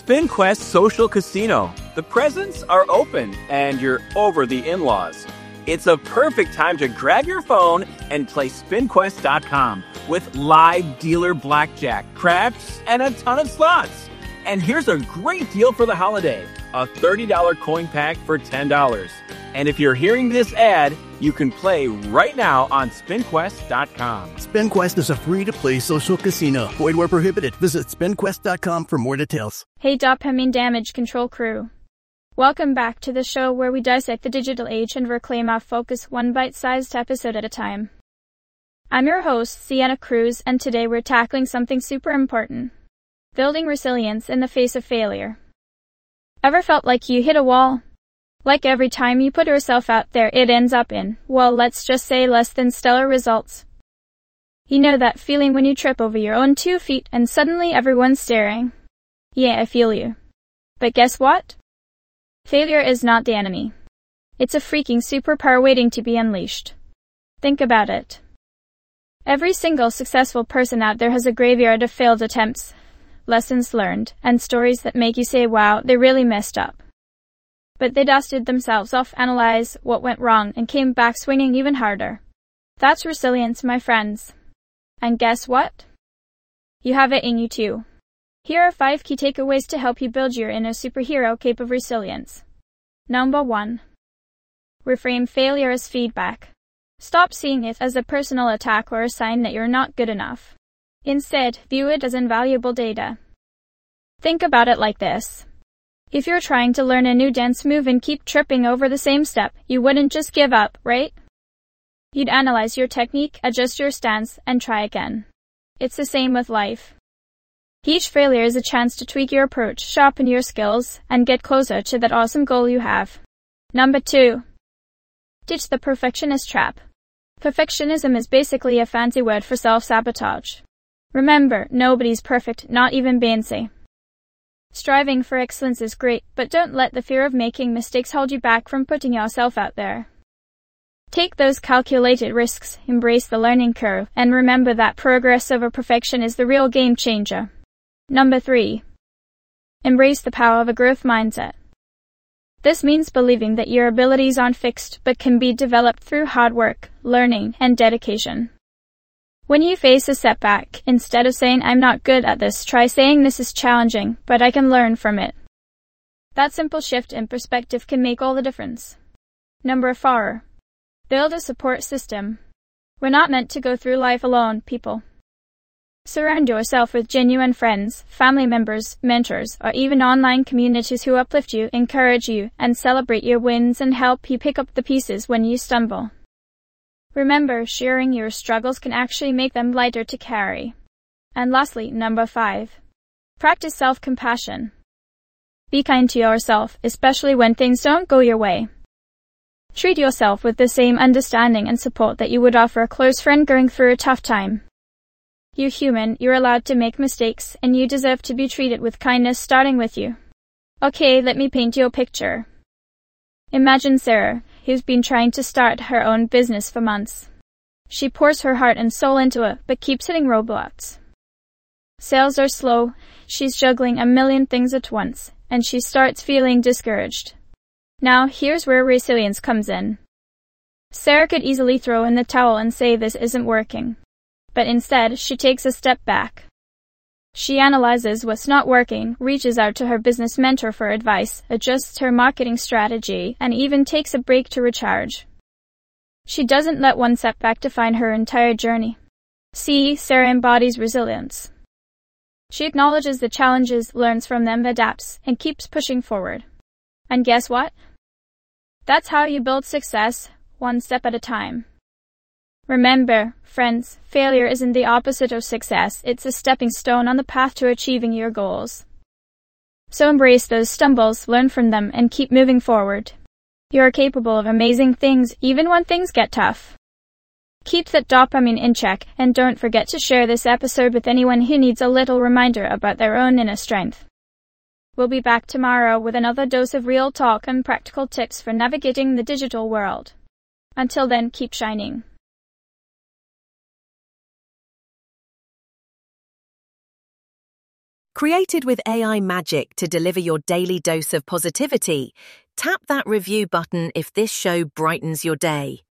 SpinQuest Social Casino. The presents are open and you're over the in-laws. It's a perfect time to grab your phone and play SpinQuest.com with live dealer blackjack, craps, and a ton of slots. And here's a great deal for the holiday. A $30 coin pack for $10. And if you're hearing this ad, you can play right now on SpinQuest.com. SpinQuest is a free-to-play social casino. Void where prohibited. Visit SpinQuest.com for more details. Hey Dopamine Damage Control crew. Welcome back to the show where we dissect the digital age and reclaim our focus one bite-sized episode at a time. I'm your host, Sienna Cruz, and today we're tackling something super important. Building resilience in the face of failure. Ever felt like you hit a wall? Like every time you put yourself out there, it ends up in, well, let's just say less than stellar results. You know that feeling when you trip over your own 2 feet and suddenly everyone's staring? Yeah, I feel you. But guess what? Failure is not the enemy. It's a freaking superpower waiting to be unleashed. Think about it. Every single successful person out there has a graveyard of failed attempts, lessons learned, and stories that make you say, wow, they really messed up. But they dusted themselves off, analyzed what went wrong, and came back swinging even harder. That's resilience, my friends. And guess what? You have it in you too. Here are 5 key takeaways to help you build your inner superhero cape of resilience. Number 1. Reframe failure as feedback. Stop seeing it as a personal attack or a sign that you're not good enough. Instead, view it as invaluable data. Think about it like this. If you're trying to learn a new dance move and keep tripping over the same step, you wouldn't just give up, right? You'd analyze your technique, adjust your stance, and try again. It's the same with life. Each failure is a chance to tweak your approach, sharpen your skills, and get closer to that awesome goal you have. Number 2. Ditch the perfectionist trap. Perfectionism is basically a fancy word for self-sabotage. Remember, nobody's perfect, not even Beyoncé. Striving for excellence is great, but don't let the fear of making mistakes hold you back from putting yourself out there. Take those calculated risks, embrace the learning curve, and remember that progress over perfection is the real game changer. Number 3. Embrace the power of a growth mindset. This means believing that your abilities aren't fixed but can be developed through hard work, learning, and dedication. When you face a setback, instead of saying, I'm not good at this, try saying this is challenging, but I can learn from it. That simple shift in perspective can make all the difference. Number 4. Build a support system. We're not meant to go through life alone, people. Surround yourself with genuine friends, family members, mentors, or even online communities who uplift you, encourage you, and celebrate your wins and help you pick up the pieces when you stumble. Remember, sharing your struggles can actually make them lighter to carry. And lastly, number 5. Practice self-compassion. Be kind to yourself, especially when things don't go your way. Treat yourself with the same understanding and support that you would offer a close friend going through a tough time. You're human, you're allowed to make mistakes, and you deserve to be treated with kindness starting with you. Okay, let me paint you a picture. Imagine Sarah, who's been trying to start her own business for months. She pours her heart and soul into it, but keeps hitting roadblocks. Sales are slow, she's juggling a million things at once, and she starts feeling discouraged. Now, here's where resilience comes in. Sarah could easily throw in the towel and say this isn't working. But instead, she takes a step back. She analyzes what's not working, reaches out to her business mentor for advice, adjusts her marketing strategy, and even takes a break to recharge. She doesn't let one setback define her entire journey. See, Sarah embodies resilience. She acknowledges the challenges, learns from them, adapts, and keeps pushing forward. And guess what? That's how you build success, one step at a time. Remember, friends, failure isn't the opposite of success, it's a stepping stone on the path to achieving your goals. So embrace those stumbles, learn from them, and keep moving forward. You're capable of amazing things, even when things get tough. Keep that dopamine in check, and don't forget to share this episode with anyone who needs a little reminder about their own inner strength. We'll be back tomorrow with another dose of real talk and practical tips for navigating the digital world. Until then, keep shining. Created with AI magic to deliver your daily dose of positivity, tap that review button if this show brightens your day.